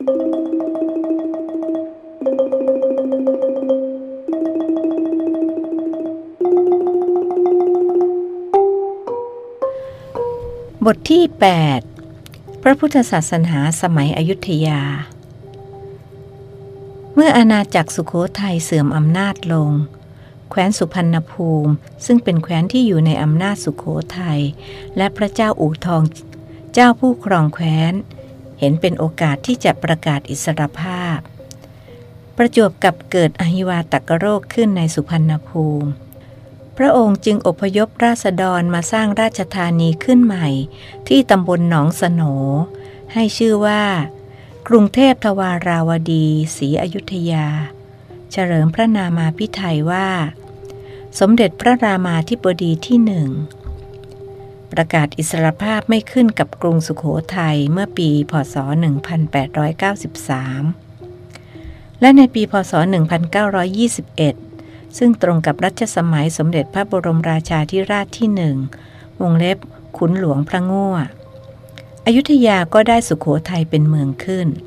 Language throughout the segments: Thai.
บทที่ 8 พระพุทธศาสนาสมัยอยุธยาเมื่ออาณาจักรสุโขทัยเสื่อมอำนาจลงแคว้นสุพรรณภูมิซึ่งเป็นแคว้นที่อยู่ในอำนาจสุโขทัยและพระเจ้าอู่ทองเจ้าผู้ครองแคว้นเห็นเป็นโอกาสที่จะประกาศอิสรภาพประจวบกับเกิดอหิวาตกโรคขึ้นในสุพรรณภูมิพระองค์จึงอพยพราษฎรมาสร้างราชธานีขึ้นใหม่ที่ตำบลหนองสโหนให้ชื่อว่ากรุงเทพทวาราวดีศรีอยุธยาเฉลิมพระนามาภิไธยว่าสมเด็จพระรามาธิบดีที่หนึ่งประกาศอิสรภาพไม่ขึ้นกับกรุงสุโขทัยเมื่อปีพ.ศ. 1893และในปีพ.ศ. 1921ซึ่งตรงกับรัชสมัยสมเด็จพระบรมราชาธิราชที่หนึ่งวงเล็บขุนหลวงพระงั่วอยุธยาก็ได้สุโขทัยเป็นเมืองขึ้น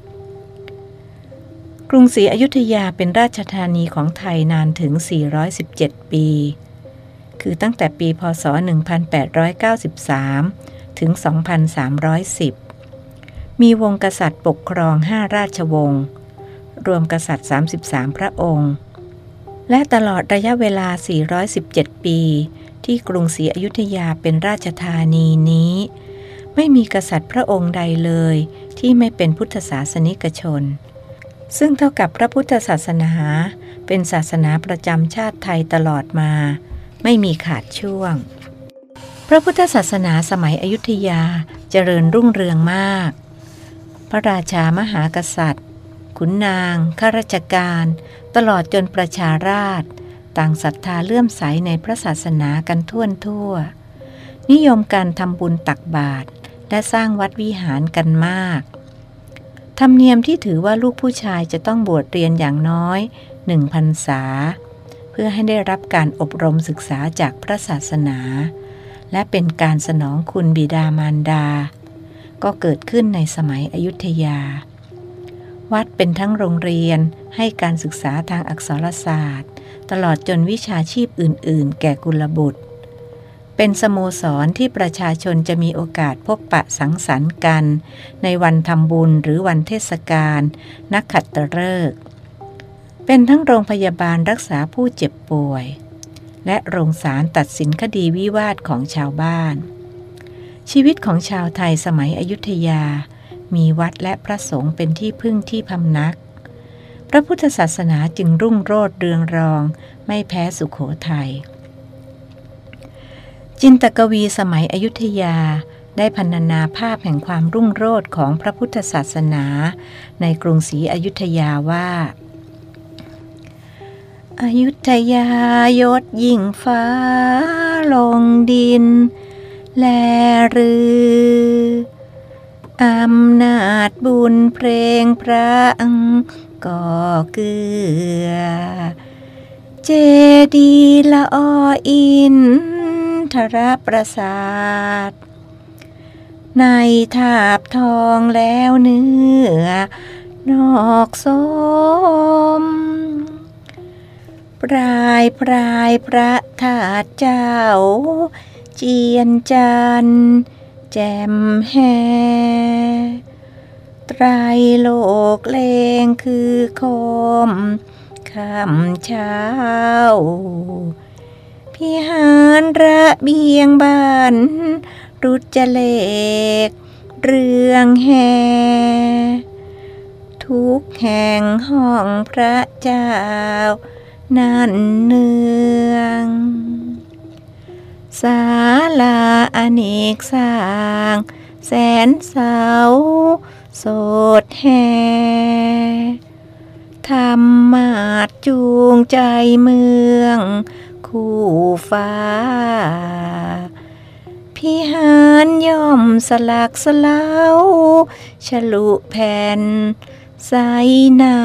กรุงศรีอยุธยาเป็นราชธานีของไทยนานถึง417ปีคือตั้งแต่ปีพ.ศ. 1893ถึง2310มีวงกษัตริย์ปกครอง5ราชวงศ์รวมกษัตริย์33พระองค์และตลอดระยะเวลา417ปีที่กรุงศรีอยุธยาเป็นราชธานีนี้ไม่มีกษัตริย์พระองค์ใดเลยที่ไม่เป็นพุทธศาสนิกชนซึ่งเท่ากับพระพุทธศาสนาเป็นศาสนาประจำชาติไทยตลอดมาไม่มีขาดช่วงพระพุทธศาสนาสมัยอยุธยาเจริญรุ่งเรืองมากพระราชามหากษัตริย์ขุนนางข้าราชการตลอดจนประชาราษฎร์ต่างศรัทธาเลื่อมใสในพระศาสนากันทั่วนิยมการทำบุญตักบาตรและสร้างวัดวิหารกันมากธรรมเนียมที่ถือว่าลูกผู้ชายจะต้องบวชเรียนอย่างน้อย1 พรรษาเพื่อให้ได้รับการอบรมศึกษาจากพระศาสนาและเป็นการสนองคุณบิดามารดาก็เกิดขึ้นในสมัยอยุธยาวัดเป็นทั้งโรงเรียนให้การศึกษาทางอักษรศาสตร์ตลอดจนวิชาชีพอื่นๆแก่กุลบุตรเป็นสโมสรที่ประชาชนจะมีโอกาสพบปะสังสรรค์กันในวันทำบุญหรือวันเทศกาลนักขัตฤกษ์เป็นทั้งโรงพยาบาลรักษาผู้เจ็บป่วยและโรงศาลตัดสินคดีวิวาทของชาวบ้านชีวิตของชาวไทยสมัยอยุธยามีวัดและพระสงฆ์เป็นที่พึ่งที่พำนักพระพุทธศาสนาจึงรุ่งโรจน์เรืองรองไม่แพ้สุโขทัยจินตกวีสมัยอยุธยาได้พรรณนาภาพแห่งความรุ่งโรจน์ของพระพุทธศาสนาในกรุงศรีอยุธยาว่าอยุธยายศยิ่งฟ้าลงดินแลรืออำนาจบุญเพลงพระก่อเกือเจดีย์ละออินทรประสาทในทาบทองแล้วเนื้อนอกสมปลายพระธาตุเจ้าเจียนจันทร์แจ่มแห่ไตรโลกเลงคือคมคำเช้าพิหารระเบียงบ้านรุจเลกเรืองแห่ทุกแห่งห้องพระเจ้านั่นเนืองศาลาอเนกสร้างแสนเสาโสดแห่ธรรมาสจูงใจเมืองคู่ฟ้าพิหารย่อมสลักสลาวฉลุแผ่นใสนา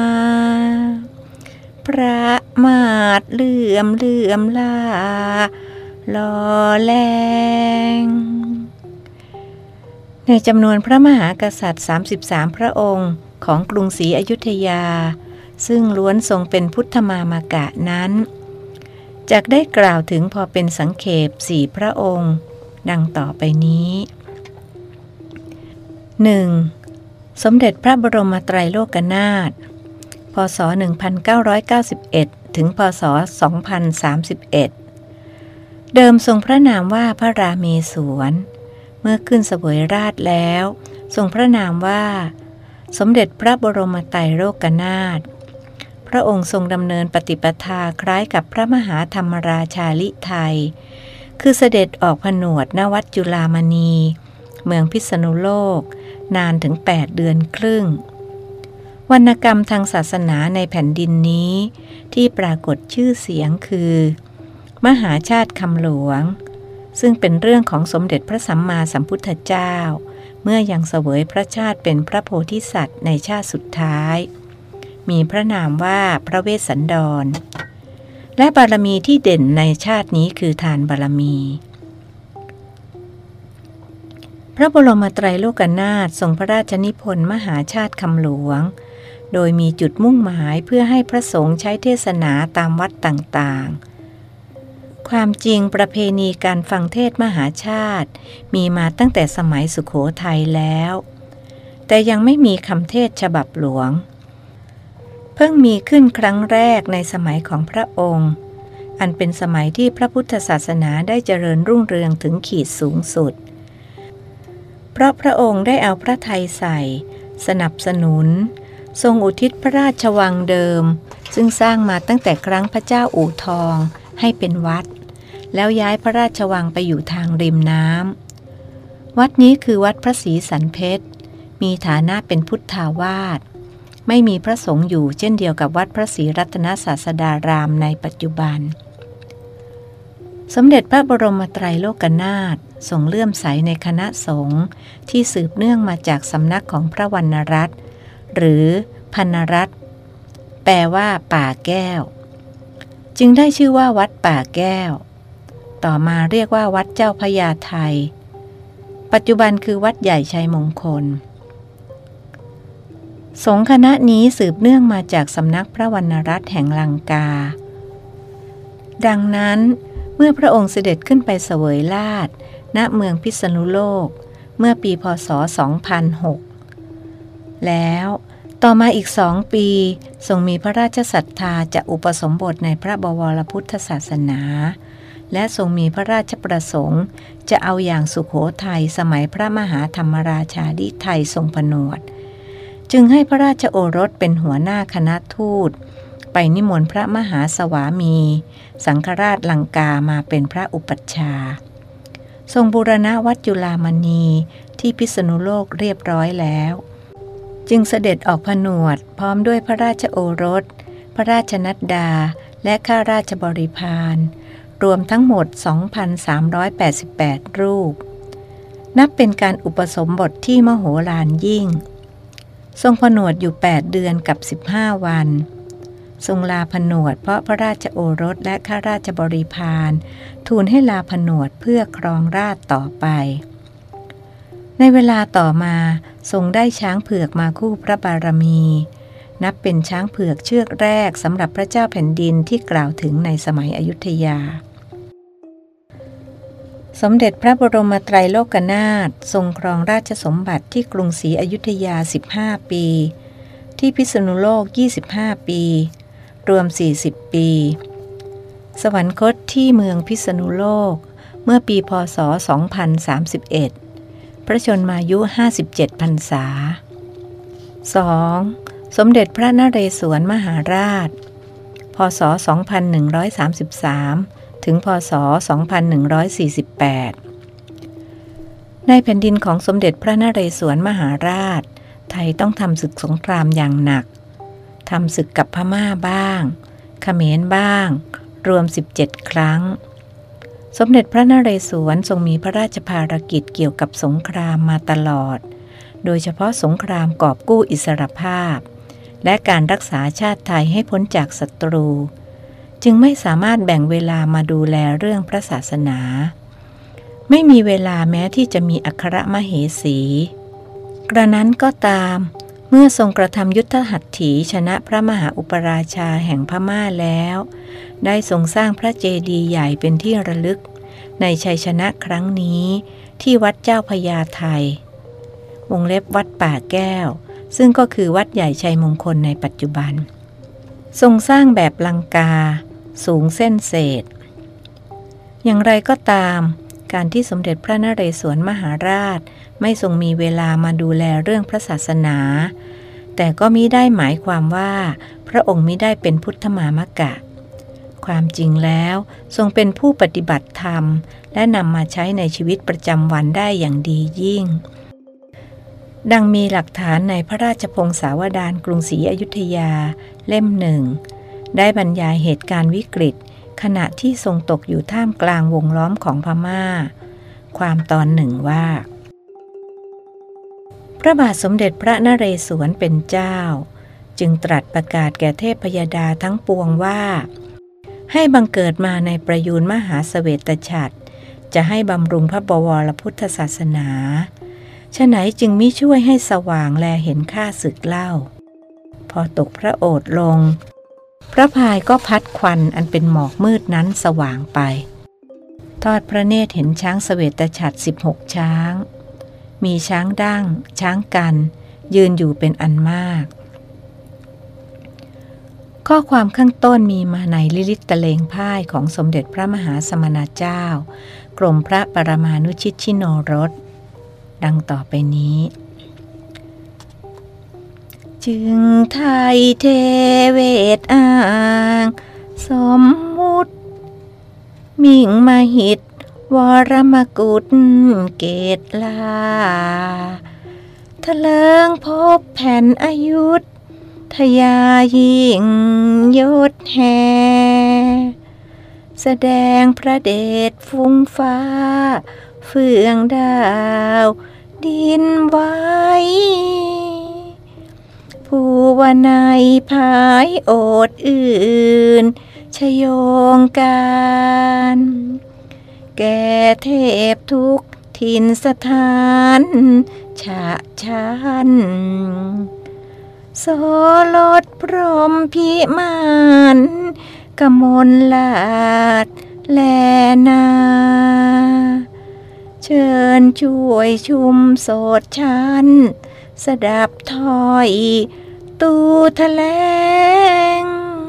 พระมาศเลื่อมล่าหล่อแลงในจำนวนพระมหากษัตริย์33พระองค์ของกรุงศรีอยุธยาซึ่งล้วนทรงเป็นพุทธมามากะนั้นจักได้กล่าวถึงพอเป็นสังเขป4พระองค์ดังต่อไปนี้ 1. สมเด็จพระบรมไตรโลกนาถพ.ศ. 1991 ถึง พ.ศ. 2031 เดิมทรงพระนามว่าพระราเมศวรเมื่อขึ้นเสวยราชแล้วทรงพระนามว่าสมเด็จพระบรมไตรโลกนาถพระองค์ทรงดำเนินปฏิปทาคล้ายกับพระมหาธรรมราชาลิไทยคือเสด็จออกผนวดณวัดจุฬามณีเมืองพิษณุโลกนานถึง8 เดือนครึ่งวรรณกรรมทางศาสนาในแผ่นดินนี้ที่ปรากฏชื่อเสียงคือมหาชาติคำหลวงซึ่งเป็นเรื่องของสมเด็จพระสัมมาสัมพุทธเจ้าเมื่อยังเสวยพระชาติเป็นพระโพธิสัตว์ในชาติสุดท้ายมีพระนามว่าพระเวสสันดรและบารมีที่เด่นในชาตินี้คือทานบารมีพระบรมไตรโลกนาถทรงพระราชนิพนธ์มหาชาติคำหลวงโดยมีจุดมุ่งหมายเพื่อให้พระสงฆ์ใช้เทศนาตามวัดต่างๆความจริงประเพณีการฟังเทศมหาชาติมีมาตั้งแต่สมัยสุโขทัยแล้วแต่ยังไม่มีคำเทศฉบับหลวงเพิ่งมีขึ้นครั้งแรกในสมัยของพระองค์อันเป็นสมัยที่พระพุทธศาสนาได้เจริญรุ่งเรืองถึงขีดสูงสุดเพราะพระองค์ได้เอาพระทัยใส่สนับสนุนทรงอุทิศพระราชวังเดิมซึ่งสร้างมาตั้งแต่ครั้งพระเจ้าอู่ทองให้เป็นวัดแล้วย้ายพระราชวังไปอยู่ทางริมน้ำวัดนี้คือวัดพระศรีสันเพชรมีฐานะเป็นพุทธาวาสไม่มีพระสงฆ์อยู่เช่นเดียวกับวัดพระศรีรัตนศาสดารามในปัจจุบันสมเด็จพระบรมไตรโลกนาถทรงเลื่อมใสในคณะสงฆ์ที่สืบเนื่องมาจากสำนักของพระวรรณรัตน์หรือพรรณรัตน์แปลว่าป่าแก้วจึงได้ชื่อว่าวัดป่าแก้วต่อมาเรียกว่าวัดเจ้าพระยาไทปัจจุบันคือวัดใหญ่ชัยมงคลสงฆ์คณะนี้สืบเนื่องมาจากสำนักพระวรรณรัตน์แห่งลังกาดังนั้นเมื่อพระองค์เสด็จขึ้นไปเสวยราชณเมืองพิษณุโลกเมื่อปีพ.ศ. 2006แล้วต่อมาอีก2 ปีทรงมีพระราชศรัทธาจะอุปสมบทในพระบวรพุทธศาสนาและทรงมีพระราชประสงค์จะเอาอย่างสุโขทัยสมัยพระมหาธรรมราชาลิไทยทรงผนวดจึงให้พระราชโอรสเป็นหัวหน้าคณะทูตไปนิมนต์พระมหาสวามีสังฆราชลังกามาเป็นพระอุปัชฌาย์ทรงบูรณะวัดจุฬามณีที่พิษณุโลกเรียบร้อยแล้วจึงเสด็จออกผนวดพร้อมด้วยพระราชโอรสพระราชนัดดาและข้าราชบริพารรวมทั้งหมด 2,388 รูปนับเป็นการอุปสมบทที่มโหฬารยิ่งทรงผนวดอยู่8 เดือนกับ15 วันทรงลาผนวดเพราะพระราชโอรสและข้าราชบริพารทูลให้ลาผนวดเพื่อครองราชย์ต่อไปในเวลาต่อมาทรงได้ช้างเผือกมาคู่พระบารมีนับเป็นช้างเผือกเชือกแรกสำหรับพระเจ้าแผ่นดินที่กล่าวถึงในสมัยอยุธยาสมเด็จพระบรมไตรโลกนาถทรงครองราชสมบัติที่กรุงศรีอยุธยา15 ปีที่พิษณุโลก25 ปีรวม40 ปีสวรรคตที่เมืองพิษณุโลกเมื่อปีพ.ศ. 2031พระชนมายุ57 พรรษา 2. สมเด็จพระนเรศวรมหาราชพ.ศ. 2133 ถึง พ.ศ. 2148ในแผ่นดินของสมเด็จพระนเรศวรมหาราชไทยต้องทำศึกสงครามอย่างหนักทำศึกกับพม่าบ้างเขมรบ้างรวม17 ครั้งสมเด็จพระนเรศวรทรงมีพระราชภารกิจเกี่ยวกับสงครามมาตลอดโดยเฉพาะสงครามกอบกู้อิสรภาพและการรักษาชาติไทยให้พ้นจากศัตรูจึงไม่สามารถแบ่งเวลามาดูแลเรื่องพระศาสนาไม่มีเวลาแม้ที่จะมีอัครมเหสี กระนั้นก็ตามเมื่อทรงกระทำยุทธหัตถีชนะพระมหาอุปราชาแห่งพม่าแล้วได้ทรงสร้างพระเจดีย์ใหญ่เป็นที่ระลึกในชัยชนะครั้งนี้ที่วัดเจ้าพญาไทวงเล็บวัดป่าแก้วซึ่งก็คือวัดใหญ่ชัยมงคลในปัจจุบันทรงสร้างแบบลังกาสูงเส้นเศษอย่างไรก็ตามการที่สมเด็จพระนเรศวรมหาราชไม่ทรงมีเวลามาดูแลเรื่องพระศาสนาแต่ก็มิได้หมายความว่าพระองค์มิได้เป็นพุทธมามกะความจริงแล้วทรงเป็นผู้ปฏิบัติธรรมและนำมาใช้ในชีวิตประจำวันได้อย่างดียิ่งดังมีหลักฐานในพระราชพงศาวดารกรุงศรีอยุธยาเล่มหนึ่งได้บรรยายเหตุการณ์วิกฤตขณะที่ทรงตกอยู่ท่ามกลางวงล้อมของพม่าความตอนหนึ่งว่าพระบาทสมเด็จพระนเรศวรเป็นเจ้าจึงตรัสประกาศแก่เทพยดาทั้งปวงว่าให้บังเกิดมาในประยูรมหาเสวตฉัตรจะให้บำรุงพระบวรพุทธศาสนาฉะไหนจึงมิช่วยให้สว่างแลเห็นค่าศึกเล่าพอตกพระโอษฐ์ลงพระพายก็พัดควันอันเป็นหมอกมืดนั้นสว่างไปทอดพระเนตรเห็นช้างเสวตฉัตร16 ช้างมีช้างดั้งช้างกันยืนอยู่เป็นอันมากข้อความข้างต้นมีมาในลิลิตตะเลงพ่ายของสมเด็จพระมหาสมณเจ้ากรมพระปรมานุชิตชิโนรสดังต่อไปนี้จึงไทยเทเวศอ้างสมมุติมิ่งมหิตวรมกุฎเกตลาทะเลิงพบแผ่นอยุธทยายิ่งยศแห่แสดงพระเดชฟุ้งฟ้าเฟื่องดาวดินไว้ผู้วนัยภายโอดอื่นชโยงการแก่เทพทุกถิ่นสถานฉะชันโสรสพรหมพิมานกมลลาดแลนาเชิญช่วยชุมโสดชันสดับถ้อยตูแถลง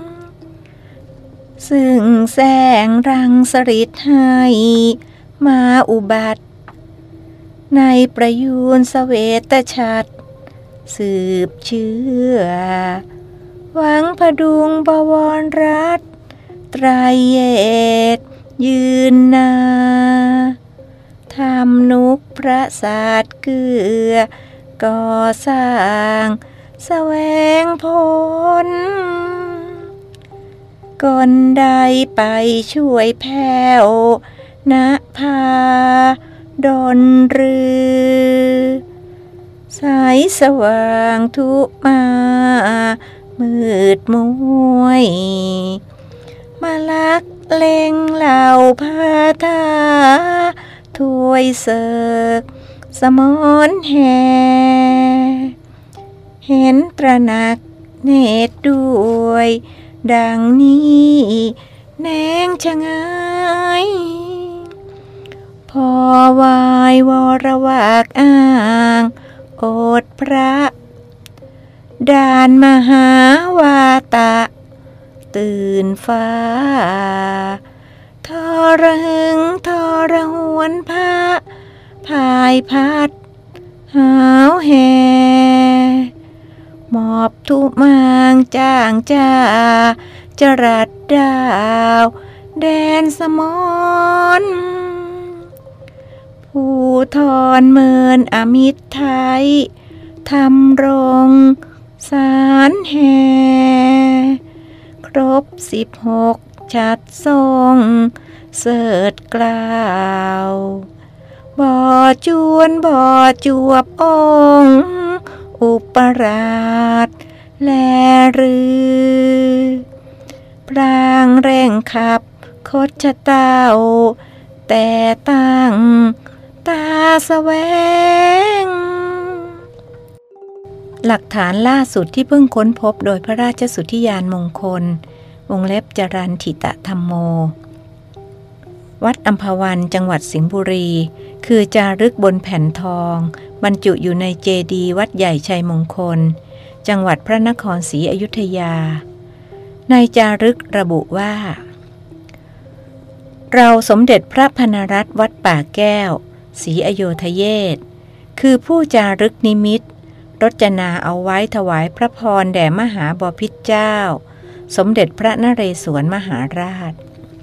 ซึ่งแสงรังสฤทธิ์ให้มาอุบัติในประยูรเสวตฉัตรสืบเชื้อหวังพดุงบวรรัตน์ไตรเยศยืนนาทำนุกพระศาสตร์เกื้อก่อสร้างแสวงผลกลใดไปช่วยแผ่วณภาดลรือสายสว่างทุมามืดมวยมาลักเล็งเหล่าพาทาถวยเสกสมรแห่เห็นตระหนักเนตรด้วยดังนี้แนงชะงายพอวายวรวากอ้างโอษพระด่านมหาวาตะตื่นฟ้าทรหึงทรหวนพระพายพัดหาวแห่มอบทุมางจ้างจ้าจรัสดาวแดนสมรผู้ทอนเมินอมิตรไทยทำรงสารแห่ครบ16ชัดทรงเสดกล่าวบ่จวนบ่จวบองค์อุปราชแลรือพรางแร่งขับคดชะเต้าแต่ตั้งตาแสวงหลักฐานล่าสุดที่เพิ่งค้นพบโดยพระราชสุทธิญาณมงคลวงเล็บจรัญถิตธัมโมวัดอัมพวันจังหวัดสิงห์บุรีคือจารึกบนแผ่นทองบรรจุอยู่ในเจดีย์วัดใหญ่ชัยมงคลจังหวัดพระนครศรีอยุธยาในจารึกระบุว่าเราสมเด็จพระพนรัตน์วัดป่าแก้วศรีอโยธเยศคือผู้จารึกนิมิตรจนาเอาไว้ถวายพระพรแด่มหาบพิตรเจ้าสมเด็จพระนเรศวรมหาราช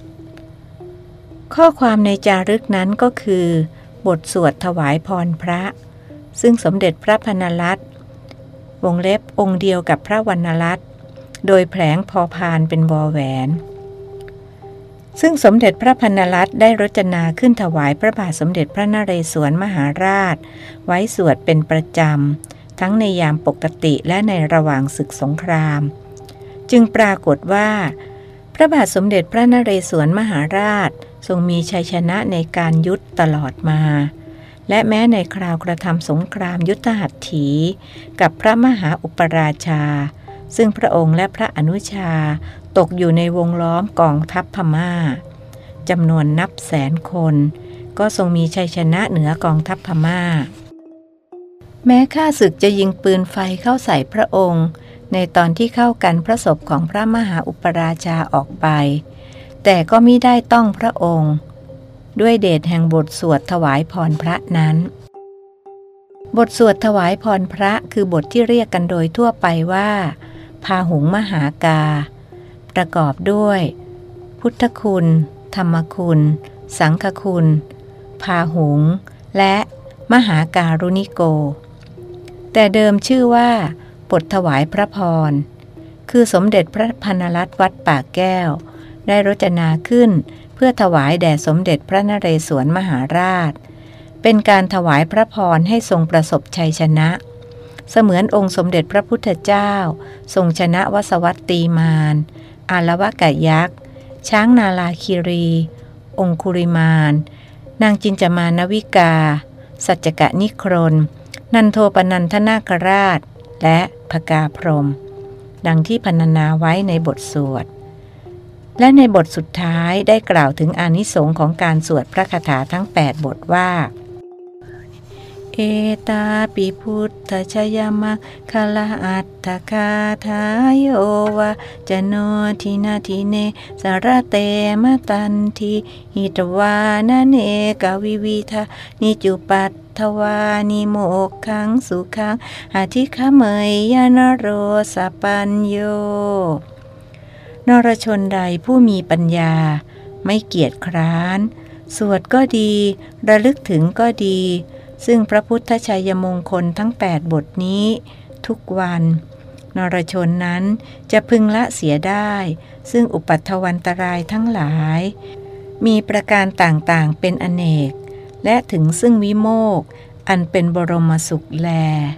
ข้อความในจารึกนั้นก็คือบทสวดถวายพรพระซึ่งสมเด็จพระพนรัตน์วงเล็บองค์เดียวกับพระวรรณรัตน์โดยแผลงพอพานเป็นวอแหวนซึ่งสมเด็จพระพนรัตน์ได้รจนาขึ้นถวายพระบาทสมเด็จพระนเรศวรมหาราชไว้สวดเป็นประจำทั้งในยามปกติและในระหว่างศึกสงครามจึงปรากฏว่าพระบาทสมเด็จพระนเรศวรมหาราชทรงมีชัยชนะในการยุทธตลอดมาและแม้ในคราวกระทำสงครามยุทธหัตถีกับพระมหาอุปราชาซึ่งพระองค์และพระอนุชาตกอยู่ในวงล้อมกองทัพพม่าจำนวนนับแสนคนก็ทรงมีชัยชนะเหนือกองทัพพม่าแม้ข้าศึกจะยิงปืนไฟเข้าใส่พระองค์ในตอนที่เข้ากันพระศพของพระมหาอุปราชาออกไปแต่ก็มิได้ต้องพระองค์ด้วยเดชแห่งบทสวดถวายพรพระนั้นบทสวดถวายพรพระคือบทที่เรียกกันโดยทั่วไปว่าพาหุงมหากาประกอบด้วยพุทธคุณธรรมคุณสังฆคุณพาหุงและมหาการุณิโกแต่เดิมชื่อว่าบทถวายพระพรคือสมเด็จพระพนรัตน์วัดป่าแก้วได้รจนาขึ้นเพื่อถวายแด่สมเด็จพระนเรศวรมหาราชเป็นการถวายพระพรให้ทรงประสบชัยชนะเสมือนองค์สมเด็จพระพุทธเจ้าทรงชนะวสวัตตีมารอาลวกยักษ์ช้างนาลาคีรีองคุริมานนางจินจามานวิกาสัจจกนิครนนันโทปนันทนาคราชและพกาพรหมดังที่พรรณนาไว้ในบทสวดและในบทสุดท้ายได้กล่าวถึงอานิสงส์ของการสวดพระคาถาทั้ง8บทว่าเอตาปิพุทธชยมะคลาอัตถคาทายโยวะจโนทินาทิเนสารเตมตันทิหิตวานเนกวิวิทานิจุปัตถวานิโมกขังสุขังอธิขเมยยานโรสปัญโยนรชนใดผู้มีปัญญาไม่เกียจคร้านสวดก็ดีระลึกถึงก็ดีซึ่งพระพุทธชัยมงคลทั้ง8บทนี้ทุกวันนรชนนั้นจะพึงละเสียได้ซึ่งอุปัฏฐวันตรายทั้งหลายมีประการต่างๆเป็นอเนกและถึงซึ่งวิโมกข์อันเป็นบรมสุขแล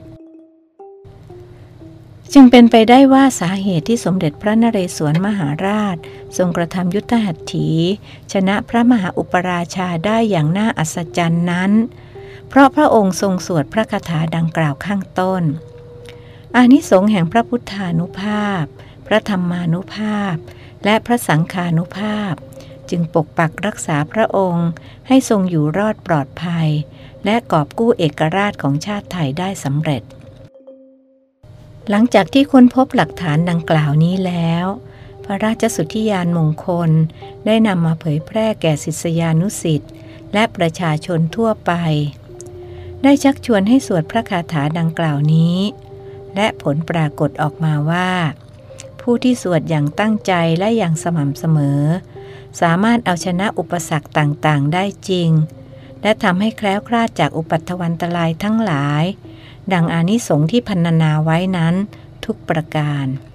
จึงเป็นไปได้ว่าสาเหตุที่สมเด็จพระนเรศวรมหาราชทรงกระทำยุทธหัตถีชนะพระมหาอุปราชาได้อย่างน่าอัศจรรย์นั้นเพราะพระองค์ทรงสวดพระคาถาดังกล่าวข้างต้นอานิสงส์แห่งพระพุทธานุภาพพระธรรมานุภาพและพระสังฆานุภาพจึงปกปักรักษาพระองค์ให้ทรงอยู่รอดปลอดภัยและกอบกู้เอกราชของชาติไทยได้สำเร็จหลังจากที่ค้นพบหลักฐานดังกล่าวนี้แล้วพระราชสุทธิญาณมงคลได้นำมาเผยแพร่แก่ศิษยานุศิษย์และประชาชนทั่วไปได้ชักชวนให้สวดพระคาถาดังกล่าวนี้และผลปรากฏออกมาว่าผู้ที่สวดอย่างตั้งใจและอย่างสม่ำเสมอสามารถเอาชนะอุปสรรคต่างๆได้จริงและทำให้แคล้วคลาดจากอุปัฏฐวันตรายทั้งหลายดังอานิสงส์ที่พรรณนาไว้นั้นทุกประการ